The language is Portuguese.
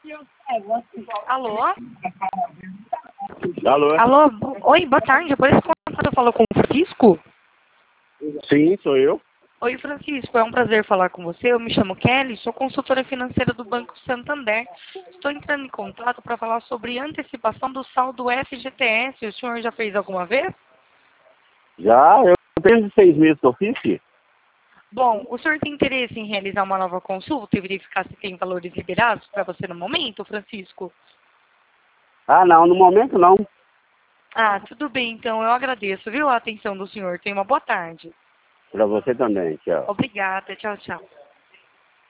Alô? Alô? Alô? Oi, boa tarde. Por esse contato eu falo com o Francisco? Sim, sou eu. Oi, Francisco. É um prazer falar com você. Eu me chamo Kelly, sou consultora financeira do Banco Santander. Estou entrando em contato para falar sobre antecipação do saldo FGTS. O senhor já fez alguma vez? Já, eu tenho 6 meses que eu fiz, filho. Bom, o senhor tem interesse em realizar uma nova consulta e verificar se tem valores liberados para você no momento, Francisco? Ah, não, no momento não. Ah, tudo bem, então. Eu agradeço, viu, a atenção do senhor. Tenha uma boa tarde. Pra você também, tchau. Obrigada. Tchau, tchau.